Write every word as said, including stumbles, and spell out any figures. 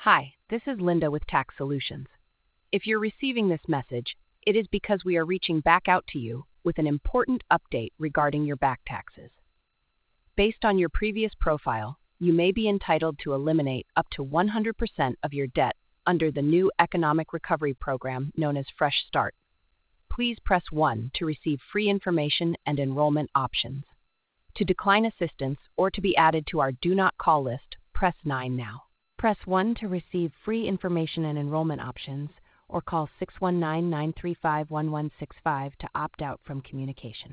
Hi, this is Linda with Tax Solutions. If you're receiving this message, it is because we are reaching back out to you with an important update regarding your back taxes. Based on your previous profile, you may be entitled to eliminate up to one hundred percent of your debt under the new economic recovery program known as Fresh Start. Please press one to receive free information and enrollment options. To decline assistance or to be added to our Do Not Call list, press nine now. Press one to receive free information and enrollment options, or call six one nine, nine three five, one one six five to opt out from communication.